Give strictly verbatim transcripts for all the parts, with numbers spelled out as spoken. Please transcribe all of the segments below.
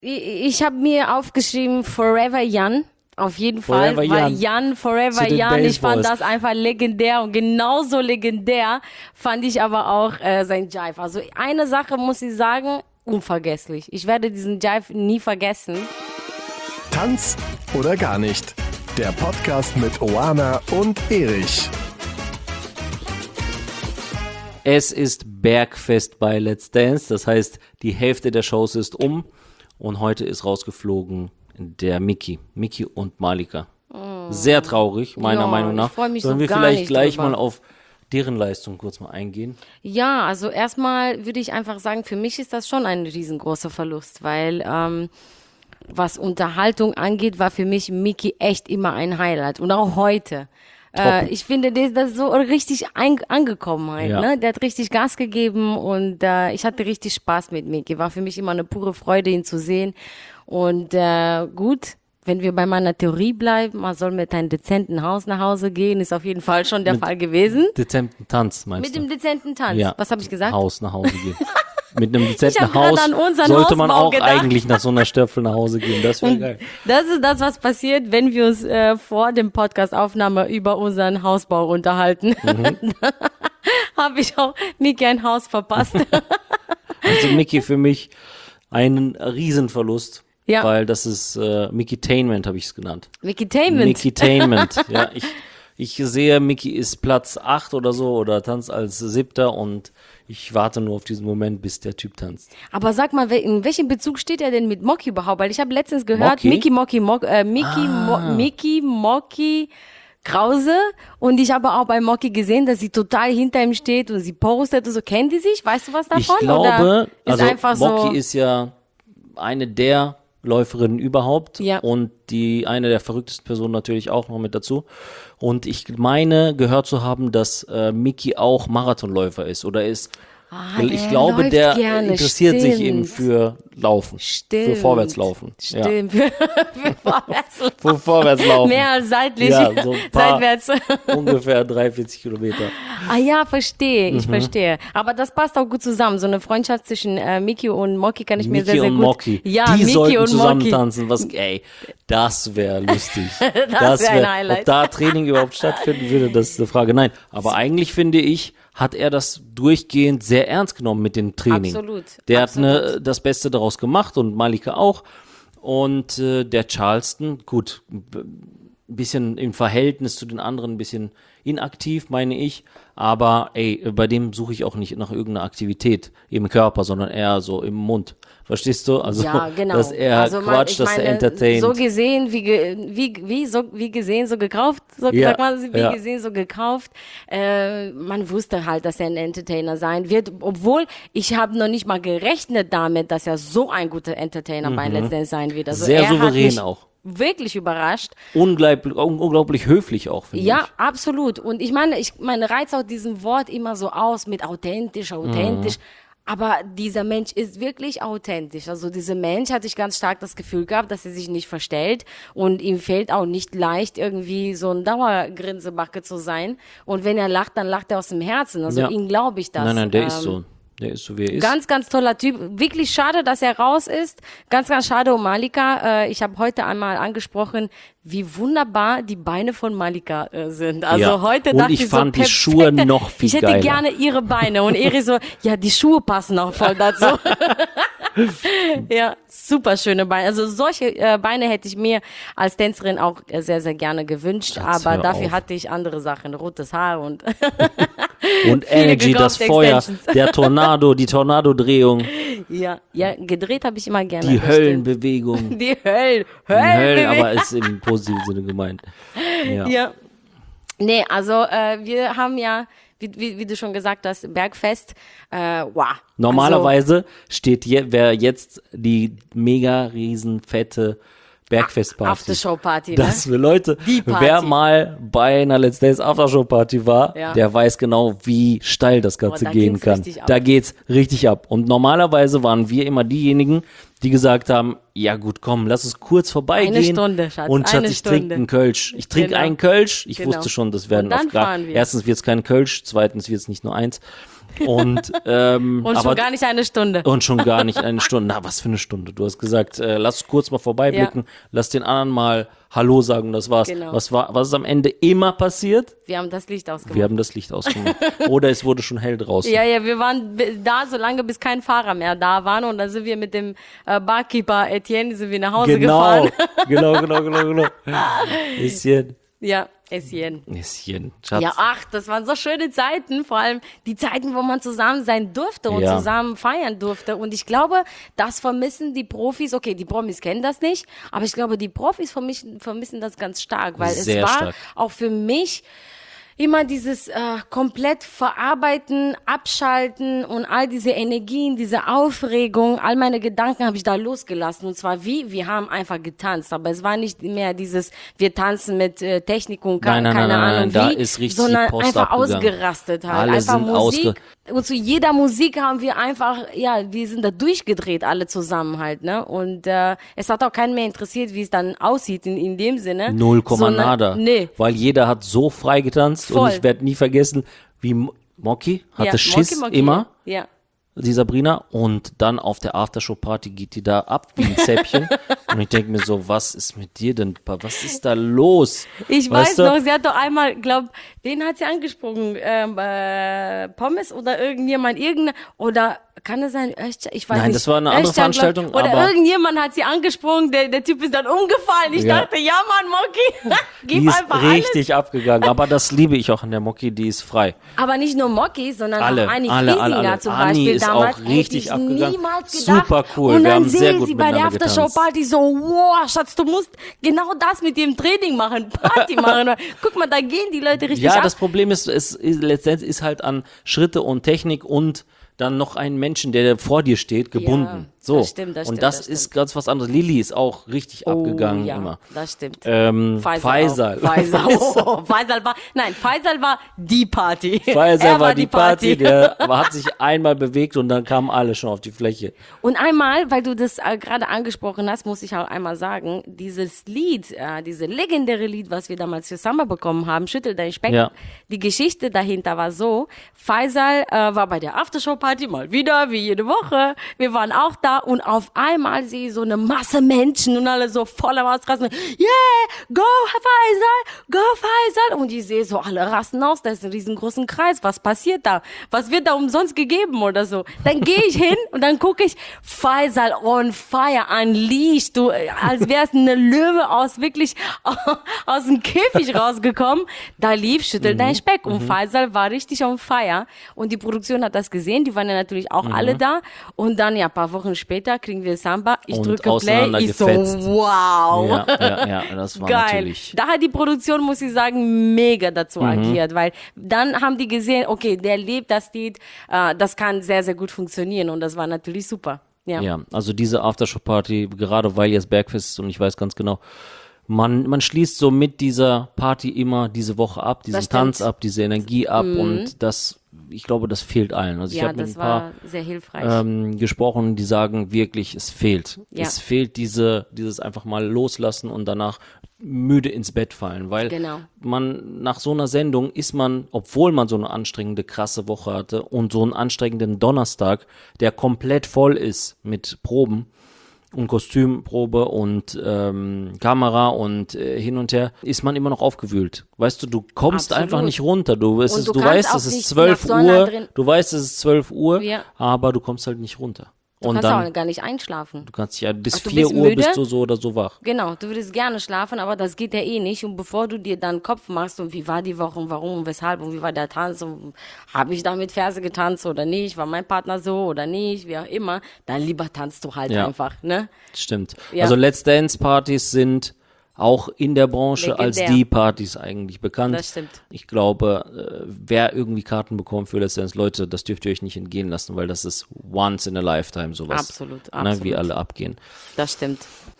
Ich, ich habe mir aufgeschrieben Forever Jan. Auf jeden Fall, Forever weil Jan. Jan, Forever Zu den Jan, ich fand Baseboys. das einfach legendär und genauso legendär fand ich aber auch äh, sein Jive. Also eine Sache muss ich sagen, unvergesslich. Ich werde diesen Jive nie vergessen. Tanz oder gar nicht. Der Podcast mit Oana und Erich. Es ist Bergfest bei Let's Dance, das heißt, die Hälfte der Shows ist um und heute ist rausgeflogen der Miki, Miki und Malika. Sehr traurig, meiner Ja, Meinung nach. ich freu mich Sollen so wir gar vielleicht nicht gleich drüber. mal auf deren Leistung kurz mal eingehen? Ja, also erstmal würde ich einfach sagen, für mich ist das schon ein riesengroßer Verlust, weil ähm, was Unterhaltung angeht, war für mich Miki echt immer ein Highlight und auch heute. Äh, ich finde, das, das ist so richtig ein, angekommen halt, Ja. ne? Der hat richtig Gas gegeben und äh, ich hatte richtig Spaß mit Miki. War für mich immer eine pure Freude, ihn zu sehen. Und äh, gut, wenn wir bei meiner Theorie bleiben, man soll mit einem dezenten Haus nach Hause gehen, ist auf jeden Fall schon der Mit Fall gewesen. Dezenten Tanz, meinst Mit du? dem dezenten Tanz. Ja. Was habe ich gesagt? Haus nach Hause gehen. Mit einem dezenten hab grad Haus an unseren sollte man Hausbau auch gedacht. eigentlich nach so einer Stöpfel nach Hause gehen. Das wäre geil. Das ist das, was passiert, wenn wir uns äh, vor dem Podcast-Aufnahme über unseren Hausbau unterhalten. Mhm. Habe ich auch Miki ein Haus verpasst. Also Miki für mich ein Riesenverlust. Ja. Weil das ist äh, Mickey-Tainment, habe ich es genannt. Mickey-Tainment. Mickey-Tainment. Ja, ich, ich sehe, Miki ist Platz acht oder so oder tanzt als siebter und ich warte nur auf diesen Moment, bis der Typ tanzt. Aber sag mal, in welchem Bezug steht er denn mit Moki überhaupt? Weil ich habe letztens gehört, Moki? Miki, Moki, Moki, äh, Miki, Ah. Mo, Miki, Moki, Krause. Und ich habe auch bei Moki gesehen, dass sie total hinter ihm steht und sie postet und so. Kennen die sich? Weißt du was davon? Ich glaube, Oder ist also einfach Moki so, ist ja eine der Läuferinnen überhaupt Ja. und die eine der verrücktesten Personen natürlich auch noch mit dazu. Und ich meine, gehört zu haben, dass äh, Miki auch Marathonläufer ist oder ist. Ah, ich der glaube, läuft der gerne, interessiert sich stimmt. eben für Laufen, Stimmt. für Vorwärtslaufen. Ja. Stimmt. Für, für Vorwärtslaufen. Für Vorwärtslaufen. Mehr als seitlich. Ja, so ein paar- Seitwärts. Ungefähr dreiundvierzig Kilometer. Ah ja, verstehe, ich Mhm. verstehe. Aber das passt auch gut zusammen. So eine Freundschaft zwischen äh, Miki und Moki kann ich mir sehr, Miki sehr und gut. Moki. Ja, die Miki sollten und zusammen Moki. tanzen. Was, ey, das wäre lustig. Das wär ein Highlight. Ob da Training überhaupt stattfinden würde, das ist eine Frage. Nein, aber eigentlich finde ich, hat er das durchgehend sehr ernst genommen mit dem Training. Absolut, Der absolut. hat ne, das Beste daraus gemacht und Malika auch. Und äh, der Charleston, gut, ein bisschen im Verhältnis zu den anderen ein bisschen inaktiv, meine ich. Aber ey, bei dem suche ich auch nicht nach irgendeiner Aktivität im Körper, sondern eher so im Mund. Verstehst du? Also, Ja, genau. dass er also man- quatscht, ich dass meine, er entertaint. So gesehen, wie, ge- wie, wie, so, wie gesehen, so gekauft, so Ja, sagt man, wie ja. gesehen, so gekauft. Äh, man wusste halt, dass er ein Entertainer sein wird, obwohl ich habe noch nicht mal gerechnet damit, dass er so ein guter Entertainer bei Let's Dance sein wird. Also Mhm. Sehr er hat souverän mich auch. wirklich überrascht. Unglaublich, unglaublich höflich auch, finde Ja, ich. absolut. Und ich meine, ich meine, reizt auch diesen Wort immer so aus mit authentisch, authentisch. Mhm. Aber dieser Mensch ist wirklich authentisch. Also dieser Mensch hatte ich ganz stark das Gefühl gehabt, dass er sich nicht verstellt und ihm fällt auch nicht leicht, irgendwie so ein Dauergrinsebacke zu sein. Und wenn er lacht, dann lacht er aus dem Herzen. Also Ja. ihm glaube ich das. Nein, nein, der Ähm, ist so. Der ist so, wie er ist. Ganz, ganz toller Typ. Wirklich schade, dass er raus ist. Ganz, ganz schade um Malika. Äh, ich habe heute einmal angesprochen, wie wunderbar die Beine von Malika äh, sind. Also Ja. heute Und dachte ich ich fand so, die Schuhe noch viel Ich hätte geiler. gerne ihre Beine. Und Eri so, ja, die Schuhe passen auch voll dazu. Ja, super schöne Beine. Also solche äh, Beine hätte ich mir als Tänzerin auch äh, sehr, sehr gerne gewünscht. Schatz, aber hör dafür auf. hatte ich andere Sachen. Rotes Haar und Und viele Energy, das gekaufte Feuer, Extensions. der Tornado, die Tornado-Drehung, ja, ja, gedreht habe ich immer gerne. die das stimmt. Höllenbewegung. Die Höll, Die Hölle, Höllenbewegung. aber ist im positiven Sinne gemeint. Ja. Ja. Nee, also äh, wir haben ja, wie, wie, wie du schon gesagt hast, Bergfest. Äh, wow. Normalerweise steht je, wer jetzt die mega riesen fette Bergfestparty. Aftershow-Party, ne? Das für Leute, Die Party. wer mal bei einer Let's Dance Aftershow-Party war, Ja. der weiß genau, wie steil das Ganze da gehen ging's kann. richtig ab. Da geht's richtig ab. Und normalerweise waren wir immer diejenigen, die gesagt haben, ja gut, komm, lass es kurz vorbeigehen. Eine Stunde, Schatz, Und Schatz, eine ich trinke Stunde. einen Kölsch. Ich trinke Genau. einen Kölsch. Ich Genau. wusste schon, das werden Und dann auf Grad. fahren wir. Erstens wird es kein Kölsch, zweitens wird es nicht nur eins. Und, ähm, Und aber, schon gar nicht eine Stunde. und schon gar nicht eine Stunde. Na, was für eine Stunde. Du hast gesagt, äh, lass kurz mal vorbeiblicken, lass den anderen mal Hallo sagen und das war's. Genau. Was war, was ist am Ende immer passiert? Wir haben das Licht ausgemacht. Wir haben das Licht ausgemacht. Oder es wurde schon hell draußen. Ja, ja, wir waren bi- da so lange, bis kein Fahrer mehr da waren und dann sind wir mit dem äh, Barkeeper Etienne sind wir nach Hause Genau, gefahren. genau, genau, genau, genau. Bisschen, Ja, Etienne. bisschen, Schatz. Ja, ach, das waren so schöne Zeiten, vor allem die Zeiten, wo man zusammen sein durfte und Ja. zusammen feiern durfte. Und ich glaube, das vermissen die Profis. Okay, die Promis kennen das nicht, aber ich glaube, die Profis vermissen, vermissen das ganz stark, weil Sehr es war stark. auch für mich immer dieses äh, komplett verarbeiten, abschalten und all diese Energien, diese Aufregung, all meine Gedanken habe ich da losgelassen. Und zwar wie? Wir haben einfach getanzt, aber es war nicht mehr dieses, wir tanzen mit äh, Technik und ka- Nein, nein, keine nein, nein, Ahnung nein, wie, da ist richtig sondern die Post einfach abgegangen. ausgerastet halt. Alle einfach sind Musik. ausge- Und zu jeder Musik haben wir einfach, ja, wir sind da durchgedreht, alle zusammen halt, ne? Und äh, es hat auch keinen mehr interessiert, wie es dann aussieht in, in dem Sinne. Null Komma Sondern- nada. Nee. Weil jeder hat so frei getanzt und Voll. ich werde nie vergessen, wie Mo- Moki hatte Ja, Schiss Moki, Moki, immer, Ja. die Sabrina, und dann auf der Aftershow-Party geht die da ab wie ein Zäppchen und ich denke mir so, was ist mit dir denn, was ist da los? Ich Weißt weiß du? noch, sie hat doch einmal, glaub, wen hat sie angesprochen? Ähm, äh, Pommes oder irgendjemand, irgendeine, oder kann es sein, Özcan? Ich weiß Nein, nicht. das war eine andere Özcan, glaub- Veranstaltung, Oder aber- irgendjemand hat sie angesprochen, der, der Typ ist dann umgefallen. Ich Ja. dachte, ja Mann, Moki, gib Die ist einfach richtig abgegangen, aber das liebe ich auch an der Moki, die ist frei. alles. Aber nicht nur Moki, sondern Alle, auch Anni alle, Friesinger alle, alle. zum Anni Beispiel ist damals. auch Hätte richtig ich abgegangen. niemals gedacht. Super cool, Und wir dann haben sehr sehe gut sie bei der miteinander getanzt. Aftershow-Party so, wow, Schatz, du musst genau das mit dem Training machen, Party machen. Guck mal, da gehen die Leute richtig Ja, ab. das Problem ist, es ist, letztendlich ist halt an Schritte und Technik und dann noch einen Menschen, der vor dir steht, gebunden. Ja, so. das stimmt, das und stimmt, das, das ist ganz was anderes. Lilly ist auch richtig abgegangen Oh, ja, immer. das stimmt. Ähm, Faisal. Faisal. auch. Faisal. Oh, Faisal war, nein, Faisal war die Party. Faisal Er war die Party, der hat sich einmal bewegt und dann kamen alle schon auf die Fläche. Und einmal, weil du das äh, gerade angesprochen hast, muss ich auch einmal sagen, dieses Lied, äh, diese legendäre Lied, was wir damals für Samba bekommen haben, Schüttel dein Speck, Ja. die Geschichte dahinter war so, Faisal äh, war bei der Aftershow-Party mal wieder, wie jede Woche. Wir waren auch da und auf einmal sehe ich so eine Masse Menschen und alle so voll am Ausrasten. Yeah, go Faisal, go Faisal. Und ich sehe so, alle rasten aus, da ist ein riesengroßen Kreis. Was passiert da? Was wird da umsonst gegeben oder so? Dann gehe ich hin und dann gucke ich, Faisal on fire, unleashed, du, als wär's eine Löwe aus, wirklich aus dem Käfig rausgekommen. Da lief Schüttel dein Speck und Faisal war richtig on fire. Und die Produktion hat das gesehen, die waren ja natürlich auch alle da. Und dann, ja, ein paar Wochen später kriegen wir Samba, ich Und drücke Play, ich so, auseinandergefetzt. wow. Ja, ja, ja, das war Geil. natürlich. Da hat die Produktion, muss ich sagen, mega dazu Mhm. agiert, weil dann haben die gesehen, okay, der lebt das Lied, äh, das kann sehr, sehr gut funktionieren und das war natürlich super. Ja. Ja, also diese Aftershow-Party, gerade weil jetzt Bergfest ist und ich weiß ganz genau, man, man schließt so mit dieser Party immer diese Woche ab, diesen Das stimmt. Tanz ab, diese Energie ab und das, ich glaube, das fehlt allen. Also ich Ja, habe mit das ein paar war sehr hilfreich. ähm, gesprochen, die sagen wirklich, es fehlt. Ja. Es fehlt diese, dieses einfach mal loslassen und danach müde ins Bett fallen, weil Genau. man nach so einer Sendung ist man, obwohl man so eine anstrengende, krasse Woche hatte und so einen anstrengenden Donnerstag, der komplett voll ist mit Proben und Kostümprobe und ähm, Kamera und äh, hin und her, ist man immer noch aufgewühlt. Weißt du, du kommst Absolut. einfach nicht runter. Du, es Und ist, du du kannst weißt, auch es ist nicht zwölf nach so einer Uhr, drin- du weißt, es ist zwölf Uhr, Ja. aber du kommst halt nicht runter. Du Und kannst dann, auch gar nicht einschlafen. du kannst ja bis Ach, du vier bist Uhr müde? bist du so oder so wach. Genau, du würdest gerne schlafen, aber das geht ja eh nicht. Und bevor du dir dann Kopf machst und wie war die Woche und warum und weshalb und wie war der Tanz und habe ich da mit Ferse getanzt oder nicht, war mein Partner so oder nicht, wie auch immer, dann lieber tanzt du halt Ja. einfach, ne? Stimmt. Ja. Also Let's Dance Partys sind auch in der Branche als Legendär. die Partys eigentlich bekannt. Das stimmt. Ich glaube, äh, wer irgendwie Karten bekommt für Let's Dance, Leute, das dürft ihr euch nicht entgehen lassen, weil das ist once in a lifetime sowas. Absolut, Ne, wie absolut. alle abgehen. Das stimmt.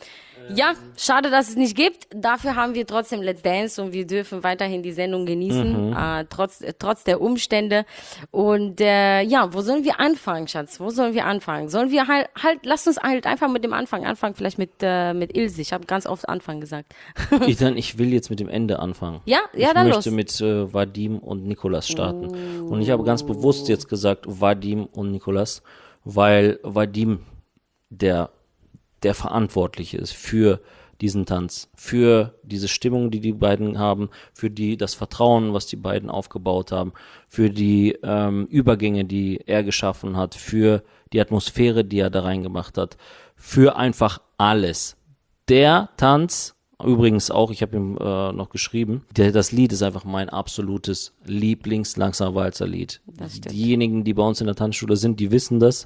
Ja, schade, dass es nicht gibt. Dafür haben wir trotzdem Let's Dance und wir dürfen weiterhin die Sendung genießen, mhm. äh, trotz, äh, trotz der Umstände. Und äh, ja, wo sollen wir anfangen, Schatz? Wo sollen wir anfangen? Sollen wir halt, halt, lass uns halt einfach mit dem Anfang anfangen, vielleicht mit äh, mit Ilse. Ich habe ganz oft Anfang gesagt. ich, dann, ich will jetzt mit dem Ende anfangen. Ja, ja, ich dann los. Ich möchte mit äh, Vadim und Nikolas starten. Oh. Und ich habe ganz bewusst jetzt gesagt Vadim und Nikolas, weil Vadim der der Verantwortliche ist für diesen Tanz, für diese Stimmung, die die beiden haben, für die das Vertrauen, was die beiden aufgebaut haben, für die ähm, Übergänge, die er geschaffen hat, für die Atmosphäre, die er da reingemacht hat, für einfach alles. Der Tanz, übrigens auch, ich habe ihm äh, noch geschrieben, der, das Lied ist einfach mein absolutes Lieblings-Langsamer-Walzer-Lied. Diejenigen, die bei uns in der Tanzschule sind, die wissen das.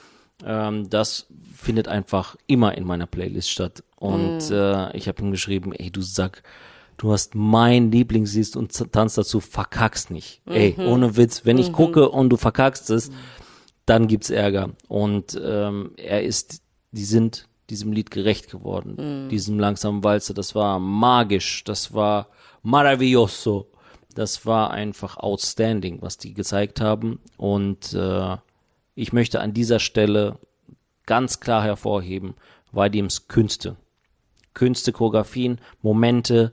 Ähm, das findet einfach immer in meiner Playlist statt. Und mm. äh, ich habe ihm geschrieben, ey, du Sack, du hast mein Lieblingslied und tanzt dazu, verkackst nicht. Mhm. Ey, ohne Witz, wenn ich mhm. gucke und du verkackst es, dann gibt's Ärger. Und ähm, er ist, die sind diesem Lied gerecht geworden, mm. diesem langsamen Walzer. Das war magisch, das war maravilloso, das war einfach outstanding, was die gezeigt haben. Und äh, ich möchte an dieser Stelle ganz klar hervorheben, Vadims Künste. Künste, Choreografien, Momente,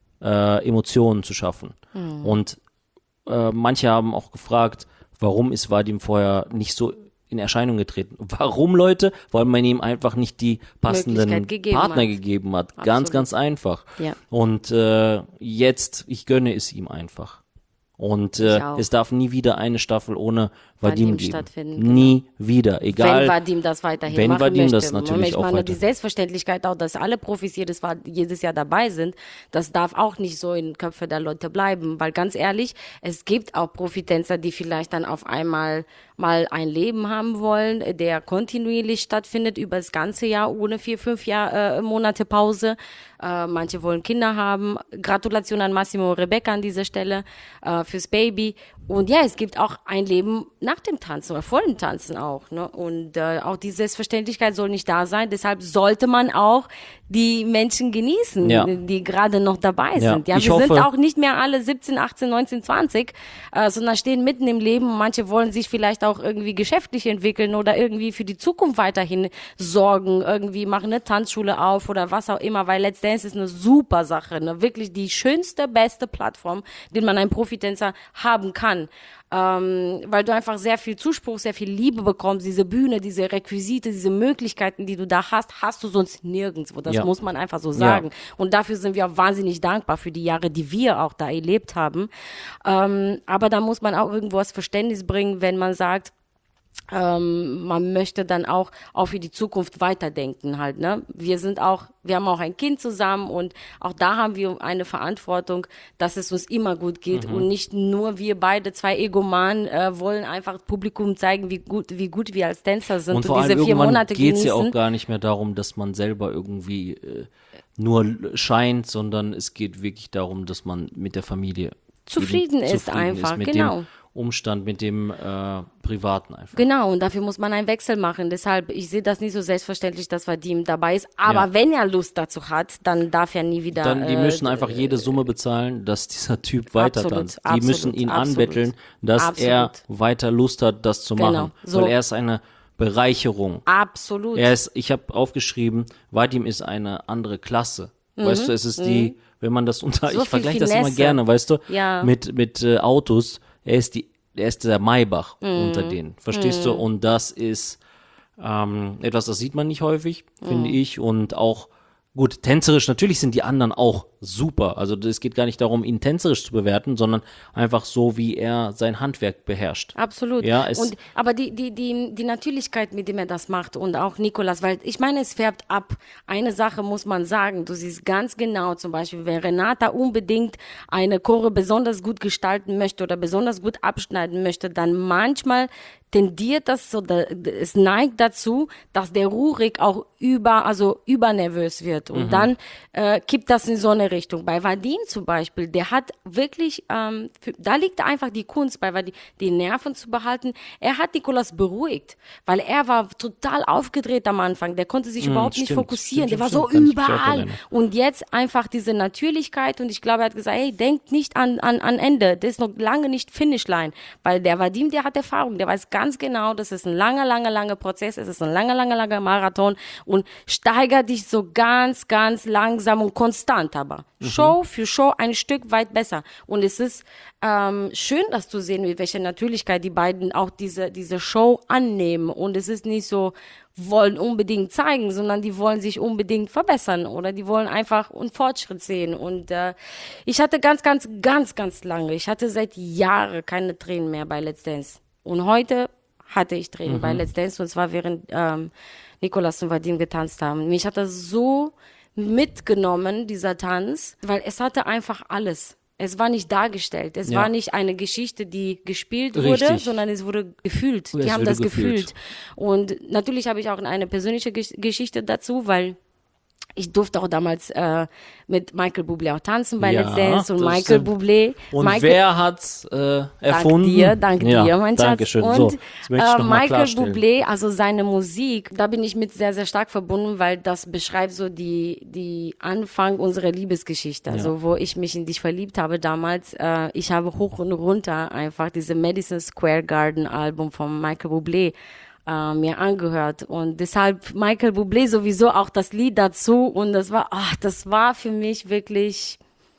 äh, Emotionen zu schaffen. Mhm. Und äh, manche haben auch gefragt, warum ist Vadim vorher nicht so in Erscheinung getreten? Warum, Leute? Weil man ihm einfach nicht die passenden gegeben Partner hat. gegeben hat. Absolut. Ganz, ganz einfach. Ja. Und äh, jetzt, ich gönne es ihm einfach. Und äh, es darf nie wieder eine Staffel ohne Vadim, Vadim geben. Nie genau. wieder, egal. Wenn Vadim das weiterhin wenn machen Vadim möchte. das natürlich ich auch meine, weiter. Die Selbstverständlichkeit auch, dass alle Profis jedes, jedes Jahr dabei sind, das darf auch nicht so in den Köpfen der Leute bleiben. Weil ganz ehrlich, es gibt auch Profitänzer, die vielleicht dann auf einmal mal ein Leben haben wollen, der kontinuierlich stattfindet über das ganze Jahr, ohne vier, fünf Jahr, äh, Monate Pause. Äh, manche wollen Kinder haben. Gratulation an Massimo und Rebecca an dieser Stelle äh, fürs Baby. Und ja, es gibt auch ein Leben nach dem Tanzen oder vor dem Tanzen auch. Ne? Und äh, auch die Selbstverständlichkeit soll nicht da sein. Deshalb sollte man auch die Menschen genießen, ja. die gerade noch dabei ja. sind. Ja, ich wir hoffe, sind auch nicht mehr alle siebzehn, achtzehn, neunzehn, zwanzig, äh, sondern stehen mitten im Leben. Manche wollen sich vielleicht auch irgendwie geschäftlich entwickeln oder irgendwie für die Zukunft weiterhin sorgen. Irgendwie machen eine Tanzschule auf oder was auch immer, weil Let's Dance ist eine super Sache. Ne? Wirklich die schönste, beste Plattform, die man ein Profitänzer haben kann. Ähm, weil du einfach sehr viel Zuspruch, sehr viel Liebe bekommst, diese Bühne, diese Requisite, diese Möglichkeiten, die du da hast, hast du sonst nirgendwo. Das ja. muss man einfach so sagen. Ja. Und dafür sind wir auch wahnsinnig dankbar für die Jahre, die wir auch da erlebt haben. Ähm, aber da muss man auch irgendwo das Verständnis bringen, wenn man sagt, Ähm, man möchte dann auch, auch für die Zukunft weiterdenken halt, ne? Wir sind auch, wir haben auch ein Kind zusammen und auch da haben wir eine Verantwortung, dass es uns immer gut geht mhm. und nicht nur wir beide, zwei Egomanen, äh, wollen einfach Publikum zeigen, wie gut, wie gut wir als Tänzer sind und, vor und diese allem vier Monate genießen. genießen. Es ja auch gar nicht mehr darum, dass man selber irgendwie äh, nur scheint, sondern es geht wirklich darum, dass man mit der Familie zufrieden ist zufrieden einfach, ist, mit genau. dem Umstand, mit dem äh, Privaten einfach. Genau, und dafür muss man einen Wechsel machen. Deshalb, ich sehe das nicht so selbstverständlich, dass Vadim dabei ist. Aber ja. wenn er Lust dazu hat, dann darf er nie wieder... Dann, die äh, müssen einfach jede Summe bezahlen, dass dieser Typ weiter absolut, tanzt. Die absolut, müssen ihn absolut, anbetteln, dass absolut. er weiter Lust hat, das zu genau, machen. so. Weil er ist eine Bereicherung. Absolut. Er ist, ich habe aufgeschrieben, Vadim ist eine andere Klasse. Mhm. Weißt du, es ist mhm. die, wenn man das unter... So ich vergleiche das immer gerne, weißt du, ja. mit, mit äh, Autos. Er ist die Er ist der Maybach mm. unter denen, verstehst mm. du? Und das ist ähm, etwas, das sieht man nicht häufig, mm. finde ich. Und auch, gut, tänzerisch, natürlich sind die anderen auch super. Also es geht gar nicht darum, ihn tänzerisch zu bewerten, sondern einfach so, wie er sein Handwerk beherrscht. Absolut. Ja, es und, aber die, die, die, die Natürlichkeit, mit dem er das macht und auch Nikolas, weil ich meine, es färbt ab. Eine Sache muss man sagen, du siehst ganz genau, zum Beispiel, wenn Renata unbedingt eine Chore besonders gut gestalten möchte oder besonders gut abschneiden möchte, dann manchmal tendiert das so, es neigt dazu, dass der Rurik auch über, also übernervös wird und mhm. dann äh, kippt das in so eine Richtung. Bei Vadim zum Beispiel, der hat wirklich, ähm, für, da liegt einfach die Kunst bei Vadim, die Nerven zu behalten. Er hat Nicolas beruhigt, weil er war total aufgedreht am Anfang. Der konnte sich mm, überhaupt stimmt, nicht fokussieren. Stimmt, der war stimmt, so überall. Auch und jetzt einfach diese Natürlichkeit und ich glaube, er hat gesagt, hey, denkt nicht an, an, an Ende. Das ist noch lange nicht Finishline, weil der Vadim, der hat Erfahrung. Der weiß ganz genau, das ist ein langer, langer, langer Prozess. Es ist ein langer, langer, langer Marathon und steigert dich so ganz, ganz langsam und konstant aber. Mhm. Show für Show ein Stück weit besser. Und es ist ähm, schön, das zu sehen, mit welcher Natürlichkeit die beiden auch diese, diese Show annehmen. Und es ist nicht so, wollen unbedingt zeigen, sondern die wollen sich unbedingt verbessern oder die wollen einfach einen Fortschritt sehen. Und äh, ich hatte ganz, ganz, ganz, ganz lange, ich hatte seit Jahren keine Tränen mehr bei Let's Dance. Und heute hatte ich Tränen mhm. bei Let's Dance und zwar während ähm, Nicolas und Vadim getanzt haben. Mich hat das so mitgenommen, dieser Tanz, weil es hatte einfach alles. Es war nicht dargestellt. Es ja. war nicht eine Geschichte, die gespielt wurde, Richtig. sondern es wurde gefühlt. Es die haben das gefühlt. gefühlt. Und natürlich habe ich auch eine persönliche Gesch- Geschichte dazu, weil ich durfte auch damals äh, mit Michael Bublé auch tanzen bei ja, Let's Dance und Michael Bublé. Und Michael, wer hat's äh, erfunden? Dank dir, dank ja, dir, mein Schatz. Dankeschön. Und so, das möchte ich äh, noch mal Michael klarstellen. Bublé, also seine Musik, da bin ich mit sehr, sehr stark verbunden, weil das beschreibt so die die Anfang unserer Liebesgeschichte, ja. also wo ich mich in dich verliebt habe damals. Äh, ich habe hoch und runter einfach diese Madison Square Garden Album von Michael Bublé Äh, mir angehört und deshalb Michael Bublé sowieso auch das Lied dazu und das war, ach, das war für mich wirklich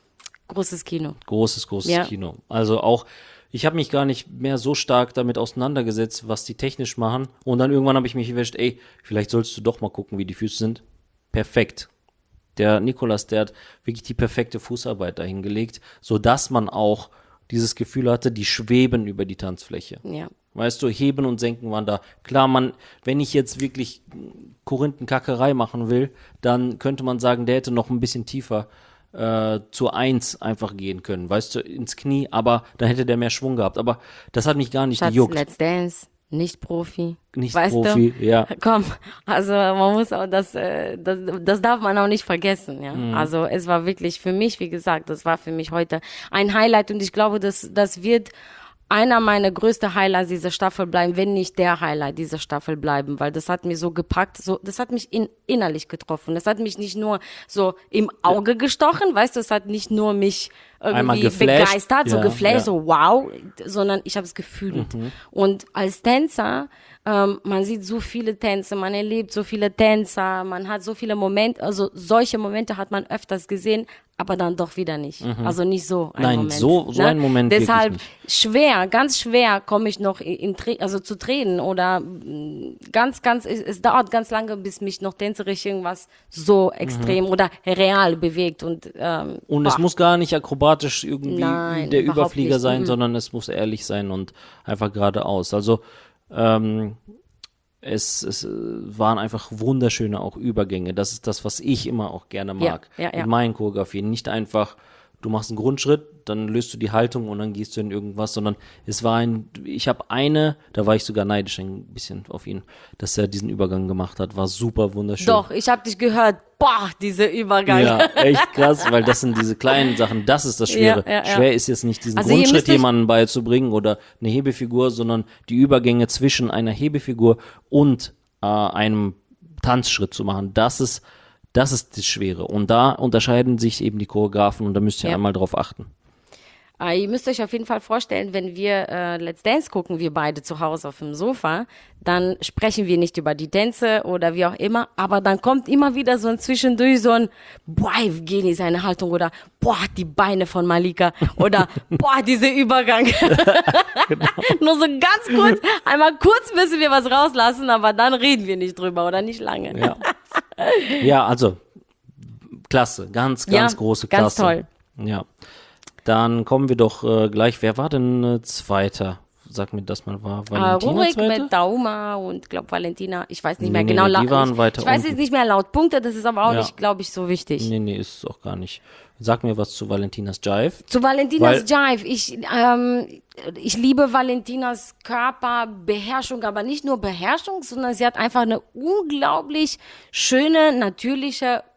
großes Kino. Großes, großes ja. Kino. Also auch, ich habe mich gar nicht mehr so stark damit auseinandergesetzt, was die technisch machen und dann irgendwann habe ich mich gewischt, ey, vielleicht sollst du doch mal gucken, wie die Füße sind. Perfekt. Der Nicolas, der hat wirklich die perfekte Fußarbeit dahin gelegt, sodass man auch dieses Gefühl hatte, die schweben über die Tanzfläche. Ja. Weißt du, Heben und Senken waren da. Klar, man, wenn ich jetzt wirklich Korinthenkackerei machen will, dann könnte man sagen, der hätte noch ein bisschen tiefer äh, zur Eins einfach gehen können, weißt du, ins Knie, aber dann hätte der mehr Schwung gehabt. Aber das hat mich gar nicht Schatz, gejuckt. Let's Dance, nicht Profi. Nicht weißt Profi, du? ja. Komm, also man muss auch das, äh, das, das darf man auch nicht vergessen, ja. Mhm. Also es war wirklich für mich, wie gesagt, das war für mich heute ein Highlight und ich glaube, das, das wird einer meiner größten Highlights dieser Staffel bleiben, wenn nicht der Highlight dieser Staffel bleiben, weil das hat mir so gepackt, so, das hat mich in, innerlich getroffen. Das hat mich nicht nur so im Auge ja. gestochen, weißt du, es hat nicht nur mich irgendwie begeistert, so ja, geflasht, ja. so wow, sondern ich habe es gefühlt. Mhm. Und als Tänzer, ähm, man sieht so viele Tänze, man erlebt so viele Tänzer, man hat so viele Momente, also solche Momente hat man öfters gesehen, aber dann doch wieder nicht. Mhm. Also nicht so ein Nein, Moment. so, so ne? ein Moment Deshalb nicht. schwer, ganz schwer komme ich noch in, in also zu Tränen oder ganz, ganz, es, es dauert ganz lange, bis mich noch tänzerisch irgendwas so extrem mhm. oder real bewegt und ähm, und boah. Es muss gar nicht akrobatisch irgendwie Nein, der Überflieger nicht. sein, mhm. sondern es muss ehrlich sein und einfach geradeaus. Also ähm, Es, es waren einfach wunderschöne auch Übergänge. Das ist das, was ich immer auch gerne mag. Ja, ja, ja. In meinen Choreografien. Nicht einfach, du machst einen Grundschritt, dann löst du die Haltung und dann gehst du in irgendwas, sondern es war ein, ich habe eine, da war ich sogar neidisch ein bisschen auf ihn, dass er diesen Übergang gemacht hat. War super wunderschön. Doch, ich habe dich gehört. Boah, dieser Übergang. Ja, echt krass, weil das sind diese kleinen Sachen, das ist das Schwere. Ja, ja, ja. Schwer ist jetzt nicht, diesen also Grundschritt jemandem beizubringen oder eine Hebefigur, sondern die Übergänge zwischen einer Hebefigur und äh, einem Tanzschritt zu machen. Das ist, das ist das Schwere. Und da unterscheiden sich eben die Choreografen und da müsst ihr ja. einmal drauf achten. Äh, ihr müsst euch auf jeden Fall vorstellen, wenn wir äh, Let's Dance gucken, wir beide zu Hause auf dem Sofa, dann sprechen wir nicht über die Tänze oder wie auch immer, aber dann kommt immer wieder so ein zwischendurch so ein, boah, Evgeny, seine Haltung oder boah, die Beine von Malika oder boah, dieser Übergang. Genau. Nur so ganz kurz, einmal kurz müssen wir was rauslassen, aber dann reden wir nicht drüber oder nicht lange. Ja, ja also klasse, ganz, ganz ja, große ganz Klasse. Toll. Ja. Dann kommen wir doch äh, gleich. Wer war denn äh, Zweiter? Sag mir das mal, war Valentina uh, Rurik Zweiter? mit Dauma und glaube Valentina, ich weiß nicht mehr nee, genau. Nee, die waren ich weiter ich weiß unten. jetzt nicht mehr laut Punkte, das ist aber auch ja. nicht, glaube ich, so wichtig. Nee, nee, ist es auch gar nicht. Sag mir was zu Valentinas Jive. Zu Valentinas Weil, Jive. Ich, ähm, ich liebe Valentinas Körperbeherrschung, aber nicht nur Beherrschung, sondern sie hat einfach eine unglaublich schöne, natürliche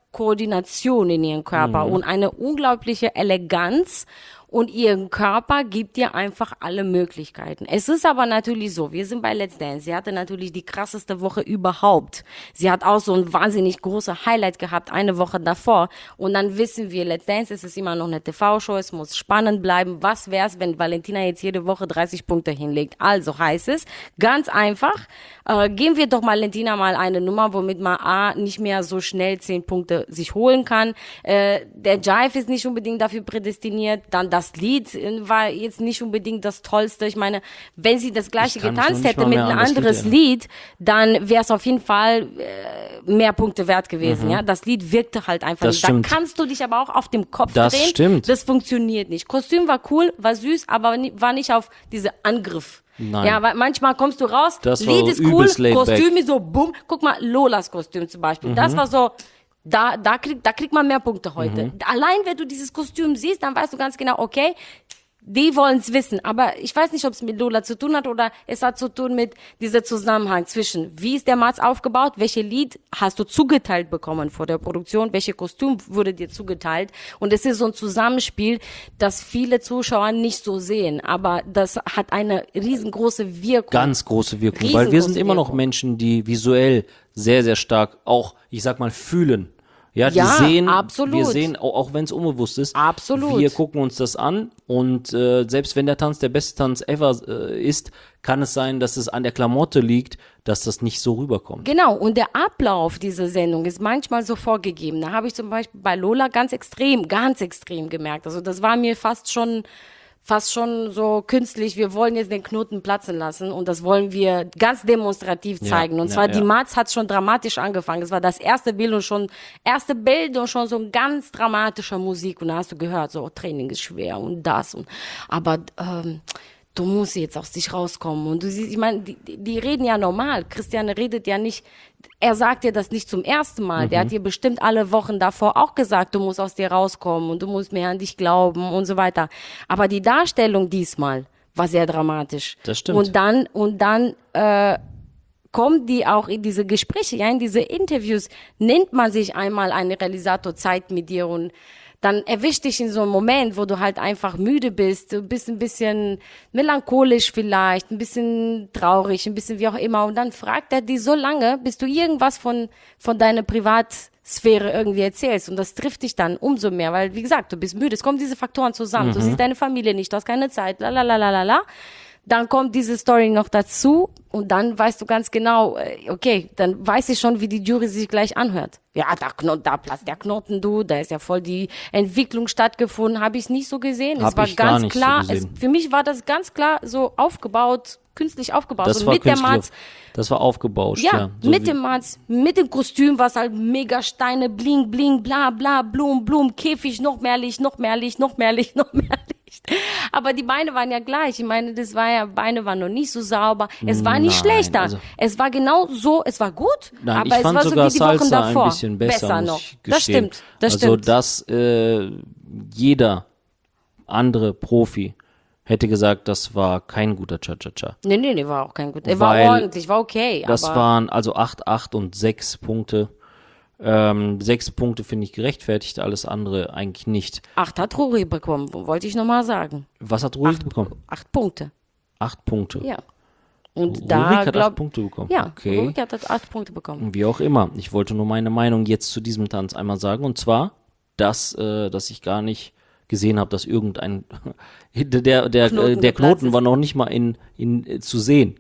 Koordination in ihrem Körper Mhm. und eine unglaubliche Eleganz. Und ihr Körper gibt dir einfach alle Möglichkeiten. Es ist aber natürlich so, wir sind bei Let's Dance. Sie hatte natürlich die krasseste Woche überhaupt. Sie hat auch so ein wahnsinnig großes Highlight gehabt, eine Woche davor. Und dann wissen wir, Let's Dance, es ist immer noch eine T V-Show, es muss spannend bleiben. Was wär's, wenn Valentina jetzt jede Woche dreißig Punkte hinlegt? Also heißt es, ganz einfach, äh, geben wir doch Valentina mal eine Nummer, womit man A, nicht mehr so schnell zehn Punkte sich holen kann. Äh, der Jive ist nicht unbedingt dafür prädestiniert, dann das Lied war jetzt nicht unbedingt das Tollste. Ich meine, wenn sie das gleiche Ich kann getanzt schon nicht hätte mal mit mehr einem an das Lied anderes erinnern. Lied, dann wäre es auf jeden Fall äh, mehr Punkte wert gewesen. Ja, das Lied wirkte halt einfach Das nicht. Da stimmt. kannst du dich aber auch auf dem Kopf Das drehen. stimmt. Das funktioniert nicht. Kostüm war cool, war süß, aber ni- war nicht auf diese Angriff. Nein. Ja, weil manchmal kommst du raus, Das war Lied ist cool, übelst laid Kostüm back. ist so bumm. Guck mal, Lolas Kostüm zum Beispiel. Das war so, da, da kriegt, da kriegt man mehr Punkte heute. Allein, wenn du dieses Kostüm siehst, dann weißt du ganz genau, okay, die wollen es wissen, aber ich weiß nicht, ob es mit Lola zu tun hat oder es hat zu tun mit dieser Zusammenhang zwischen, wie ist der Mats aufgebaut, welche Lied hast du zugeteilt bekommen vor der Produktion, welche Kostüm wurde dir zugeteilt, und es ist so ein Zusammenspiel, das viele Zuschauer nicht so sehen, aber das hat eine riesengroße Wirkung. Ganz große Wirkung, weil wir sind Riesengroße immer noch Wirkung. Menschen, die visuell sehr, sehr stark auch, ich sag mal, fühlen. Ja, die Ja, sehen, absolut. wir sehen, auch, auch wenn es unbewusst ist, Absolut. wir gucken uns das an und äh, selbst wenn der Tanz der beste Tanz ever äh, ist, kann es sein, dass es an der Klamotte liegt, dass das nicht so rüberkommt. Genau, und der Ablauf dieser Sendung ist manchmal so vorgegeben. Da habe ich zum Beispiel bei Lola ganz extrem, ganz extrem gemerkt. Also das war mir fast schon, fast schon so künstlich. Wir wollen jetzt den Knoten platzen lassen und das wollen wir ganz demonstrativ zeigen. Und ja, zwar ja. die Mats hat schon dramatisch angefangen. Das war das erste Bild und schon, erste Bild und schon so ein ganz dramatischer Musik. Und da hast du gehört, so Training ist schwer und das und, aber, ähm, du musst jetzt aus dich rauskommen. Und du siehst, ich meine, die, die die reden ja normal. Christiane redet ja nicht, er sagt dir das nicht zum ersten Mal. Mhm. Der hat dir bestimmt alle Wochen davor auch gesagt, du musst aus dir rauskommen und du musst mehr an dich glauben und so weiter. Aber die Darstellung diesmal war sehr dramatisch. Das stimmt. Und dann, und dann, äh, kommen die auch in diese Gespräche, ja, in diese Interviews, nimmt man sich einmal eine Realisator-Zeit mit dir und dann erwischt dich in so einem Moment, wo du halt einfach müde bist, du bist ein bisschen melancholisch vielleicht, ein bisschen traurig, ein bisschen wie auch immer. Und dann fragt er dich so lange, bis du irgendwas von, von deiner Privatsphäre irgendwie erzählst. Und das trifft dich dann umso mehr, weil, wie gesagt, du bist müde. Es kommen diese Faktoren zusammen. Du siehst deine Familie nicht, du hast keine Zeit, la la la la la la. Dann kommt diese Story noch dazu und dann weißt du ganz genau, äh, okay, dann weiß ich schon, wie die Jury sich gleich anhört. Ja, da, Knot, da platzt der Knoten, du, da ist ja voll die Entwicklung stattgefunden, habe ich nicht so gesehen. Hab es war ich gar ganz nicht so klar, es, gesehen. für mich war das ganz klar so aufgebaut, künstlich aufgebaut. Das so war mit der künstlich, Mats, das war aufgebauscht, ja, ja. so mit wie- dem Mats, mit dem Kostüm, was halt mega Steine, bling, bling, bla, bla, Blum, Blum, Käfig, noch mehr Licht, noch mehr Licht, noch mehr Licht, noch mehr Licht. Aber die Beine waren ja gleich. Ich meine, das war ja, Beine waren noch nicht so sauber. Es war nicht Nein, schlechter. also- es war genau so, es war gut, Nein, aber ich es fand war so sogar wie die Wochen Salsa davor. ein bisschen besser, muss noch. ich Das gestehen. stimmt, das also, stimmt. dass äh, jeder andere Profi hätte gesagt, das war kein guter Cha-Cha-Cha. Nee, nee, nee, war auch kein gut. Er war Weil ordentlich, war okay. Das aber waren also acht, acht und sechs Punkte. Ähm, sechs Punkte finde ich gerechtfertigt, alles andere eigentlich nicht. acht hat Rory bekommen, wollte ich nochmal sagen. Was hat Rurik bekommen? Acht Punkte, Acht Punkte. ja. Und Rurik da, hat glaub, acht Punkte bekommen. Ja, Okay. Rurik hat acht Punkte bekommen. Wie auch immer. Ich wollte nur meine Meinung jetzt zu diesem Tanz einmal sagen. Und zwar, dass, äh, dass ich gar nicht gesehen habe, dass irgendein der, der, Knoten äh, der geplatzt Knoten ist. war noch nicht mal in, in äh, zu sehen.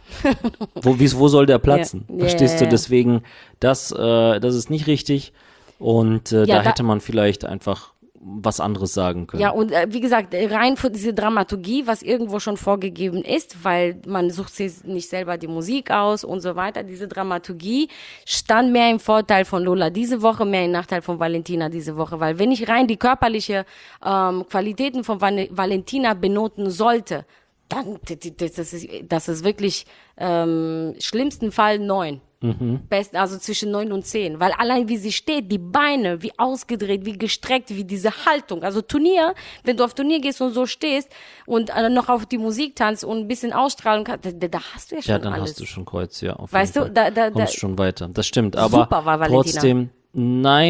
wo, wie, wo soll der platzen? Ja. Verstehst Ja, du? ja. Deswegen, das, äh, das ist nicht richtig. Und äh, Ja, da da- hätte man vielleicht einfach was anderes sagen können. Ja, und äh, wie gesagt, rein für diese Dramaturgie, was irgendwo schon vorgegeben ist, weil man sucht sich nicht selber die Musik aus und so weiter, diese Dramaturgie stand mehr im Vorteil von Lola diese Woche, mehr im Nachteil von Valentina diese Woche, weil wenn ich rein die körperliche ähm, Qualitäten von Van Valentina benoten sollte, dann d- d- das ist, das ist wirklich ähm, schlimmsten Fall neun. Best, also zwischen neun und zehn, weil allein wie sie steht, die Beine, wie ausgedreht, wie gestreckt, wie diese Haltung, also Turnier, wenn du auf Turnier gehst und so stehst und äh, noch auf die Musik tanzt und ein bisschen Ausstrahlung kannst, da, da hast du ja schon Ja, dann alles. hast du schon Kreuz, ja. Auf Weißt jeden du, Fall. da- da- da- kommst schon weiter. Das stimmt, aber Super war Valentina. trotzdem, nein,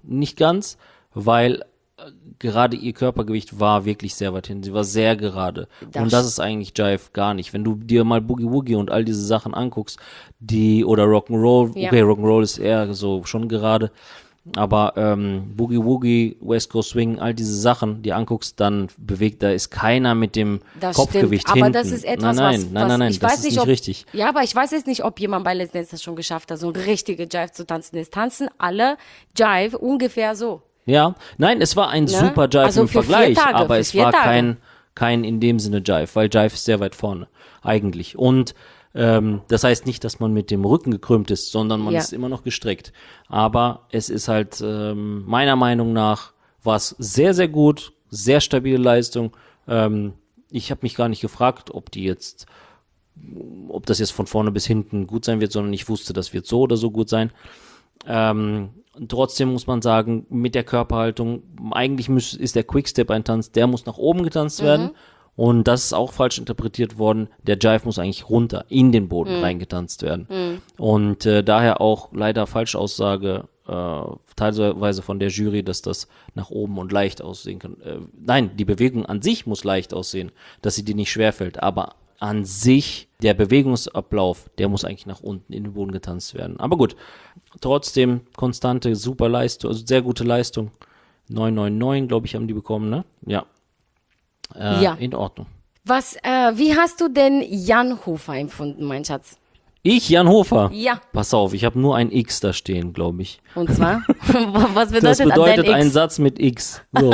nicht ganz, weil äh, gerade ihr Körpergewicht war wirklich sehr weit hinten. Sie war sehr gerade. Das und das ist eigentlich Jive gar nicht. Wenn du dir mal Boogie Woogie und all diese Sachen anguckst, die, oder Rock'n'Roll, Ja. okay, Rock'n'Roll ist eher so schon gerade, aber ähm, Boogie Woogie, West Coast Swing, all diese Sachen, die anguckst, dann bewegt, da ist keiner mit dem Das Kopfgewicht stimmt, aber hinten. das ist etwas, nein, nein, was, nein, was nein, nein, ich das weiß ist nicht, nicht ob, richtig. Ja, aber ich weiß jetzt nicht, ob jemand bei Let's Dance das schon geschafft hat, so ein richtige Jive zu tanzen. Es tanzen alle Jive ungefähr so. Ja, nein, es war ein super Jive Also im für vier Vergleich, Tage, aber für es vier war Tage. kein, kein in dem Sinne Jive, weil Jive ist sehr weit vorne, eigentlich. Und ähm, das heißt nicht, dass man mit dem Rücken gekrümmt ist, sondern man Ja. ist immer noch gestreckt. Aber es ist halt, ähm, meiner Meinung nach, war es sehr, sehr gut, sehr stabile Leistung. Ähm, ich habe mich gar nicht gefragt, ob die jetzt, ob das jetzt von vorne bis hinten gut sein wird, sondern ich wusste, das wird so oder so gut sein. Ähm, trotzdem muss man sagen, mit der Körperhaltung, eigentlich muss, ist der Quickstep ein Tanz, der muss nach oben getanzt werden. Und das ist auch falsch interpretiert worden. Der Jive muss eigentlich runter, in den Boden reingetanzt werden. Und äh, daher auch leider Falschaussage, äh, teilweise von der Jury, dass das nach oben und leicht aussehen kann. Äh, nein, die Bewegung an sich muss leicht aussehen, dass sie dir nicht schwerfällt. Aber an sich, der Bewegungsablauf, der muss eigentlich nach unten in den Boden getanzt werden. Aber gut, trotzdem konstante, super Leistung, also sehr gute Leistung. neun neun neun, glaube ich, haben die bekommen, ne? Ja. Äh, Ja. In Ordnung. Was, äh, wie hast du denn Jan Hofer empfunden, mein Schatz? Ich, Jan Hofer? Ja. Pass auf, ich habe nur ein X da stehen, glaube ich. Und zwar? Was bedeutet, Das bedeutet dein ein X? Satz mit X. So.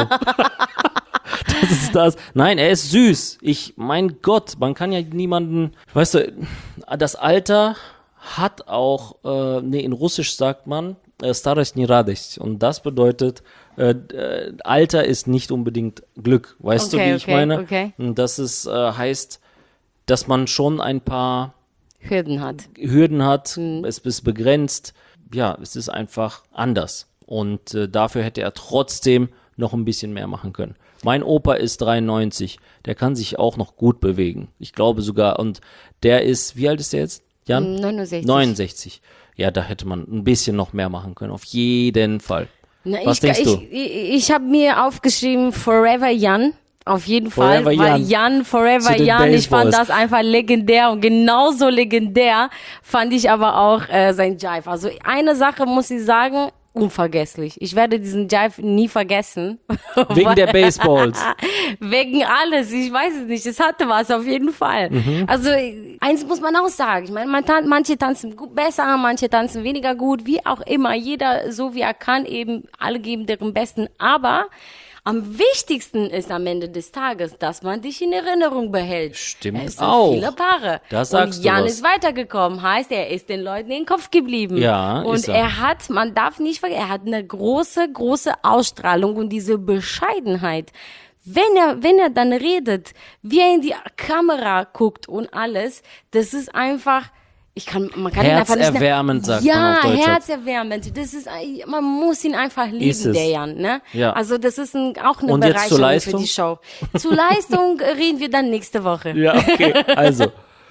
Das ist das. Nein, er ist süß. Ich, mein Gott, man kann ja niemanden, weißt du, das Alter hat auch, äh, nee, in Russisch sagt man, äh, Staroсть не радость. Und das bedeutet, äh, äh, Alter ist nicht unbedingt Glück. Weißt Okay, du, wie ich okay, meine? okay. Und das ist, äh, heißt, dass man schon ein paar Hürden hat. Hürden hat, Mhm. es ist begrenzt. Ja, es ist einfach anders. Und äh, dafür hätte er trotzdem noch ein bisschen mehr machen können. Mein Opa ist dreiundneunzig, der kann sich auch noch gut bewegen. Ich glaube sogar, und der ist, wie alt ist der jetzt? Jan? neunundsechzig. neunundsechzig. Ja, da hätte man ein bisschen noch mehr machen können, auf jeden Fall. Na, Was ich, denkst ich, du? Ich, ich habe mir aufgeschrieben, Forever Jan. Auf jeden Fall, Forever weil Jan. Jan, Forever Zu den Jan, ich fand Baseballs. das einfach legendär und genauso legendär fand ich aber auch äh, sein Jive. Also eine Sache muss ich sagen, unvergesslich. Ich werde diesen Jive nie vergessen. Wegen der Baseballs. Wegen alles, ich weiß es nicht, es hatte was auf jeden Fall. Mhm. Also eins muss man auch sagen, ich meine, man tan- manche tanzen gut, besser, manche tanzen weniger gut, wie auch immer, jeder so wie er kann, eben alle geben deren Besten, aber am wichtigsten ist am Ende des Tages, dass man dich in Erinnerung behält. Stimmt es sind auch. viele Paare. Da sagst und du Jan was. ist weitergekommen, heißt, er ist den Leuten in den Kopf geblieben. Ja, und ist er. er hat, man darf nicht vergessen, er hat eine große, große Ausstrahlung und diese Bescheidenheit. Wenn er, wenn er dann redet, wie er in die Kamera guckt und alles, das ist einfach, ich kann, man kann ihn einfach nicht. Herzerwärmend, sagt ja, man auf Deutsch. herzerwärmend. Das ist, ein- man muss ihn einfach Ist lieben, es. der Jan, ne? Ja. Also, das ist ein, auch eine Und jetzt zur Bereicherung für Leistung? die Show. Zur Leistung reden wir dann nächste Woche. Ja, okay, also.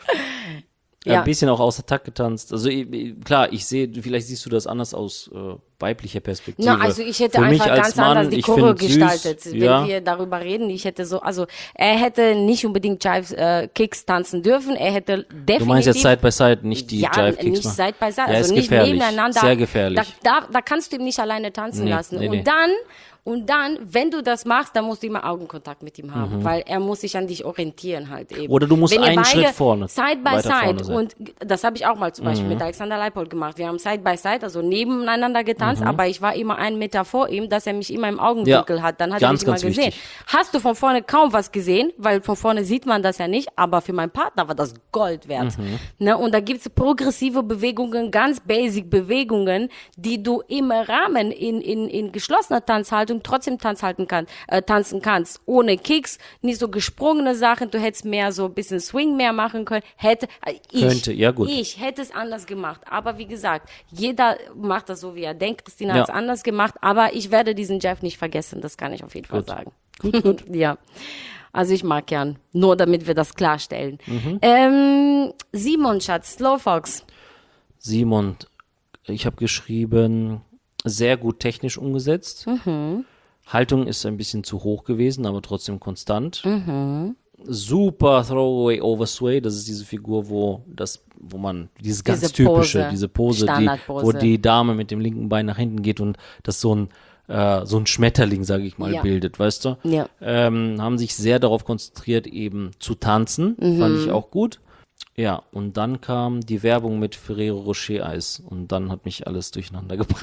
Ja. Ein bisschen auch außer Takt getanzt. Also ich- ich- klar, ich sehe, vielleicht siehst du das anders aus äh, weiblicher Perspektive. Na, also ich hätte Für mich einfach als ganz Mann, anders die ich Choreo find's süß, gestaltet, wenn ja. wir darüber reden. Ich hätte so, also er hätte nicht unbedingt Jive äh, Kicks tanzen dürfen. Er hätte definitiv. Du meinst jetzt Side by Side, nicht die ja, Jive Kicks nicht machen. Side by Side, Ja, also ist nicht gefährlich. nebeneinander. Sehr gefährlich. Da, da, da kannst du ihm nicht alleine tanzen Nee, lassen. nee, und nee. dann, und dann, wenn du das machst, dann musst du immer Augenkontakt mit ihm haben, weil er muss sich an dich orientieren halt eben. Mhm. Oder du musst wenn ihr einen beide Schritt vorne, Side by weiter vorne Side sein. Mhm. und das habe ich auch mal zum Beispiel mit Alexander Leipold gemacht. Wir haben Side by Side, also nebeneinander getanzt, aber ich war immer einen Meter vor ihm, dass er mich immer im Augenwinkel Ja, hat. Dann hat ganz, er mich ganz immer gesehen. wichtig. Hast du von vorne kaum was gesehen, weil von vorne sieht man das ja nicht, aber für meinen Partner war das Gold wert. Mhm. Ne? Und da gibt's progressive Bewegungen, ganz basic Bewegungen, die du im Rahmen in, in, in geschlossener Tanzhaltung trotzdem tanzhalten kann, äh, tanzen kannst. Ohne Kicks, nicht so gesprungene Sachen, du hättest mehr so ein bisschen Swing mehr machen können. Hätte, äh, ich, Könnte, ja, gut. ich hätte es anders gemacht. Aber wie gesagt, jeder macht das so, wie er denkt. Christina Ja. hat es anders gemacht, aber ich werde diesen Jeff nicht vergessen, das kann ich auf jeden Fall sagen. Gut, gut. Ja. Also ich mag Jan. Nur damit wir das klarstellen. Mhm. Ähm, Simon, Schatz, Slowfox. Simon, ich habe geschrieben, sehr gut technisch umgesetzt. Mhm. Haltung ist ein bisschen zu hoch gewesen, aber trotzdem konstant. Mhm. Super Throwaway Oversway, das ist diese Figur, wo das, wo man, dieses ganz Diese typische, Pose. diese Pose, die, Standardpose. wo die Dame mit dem linken Bein nach hinten geht und das so ein, äh, so ein Schmetterling, sage ich mal, Ja. bildet, weißt du? Ja. Ähm, haben sich sehr darauf konzentriert, eben zu tanzen, Mhm. fand ich auch gut. Ja, und dann kam die Werbung mit Ferrero Rocher Eis und dann hat mich alles durcheinander gebracht.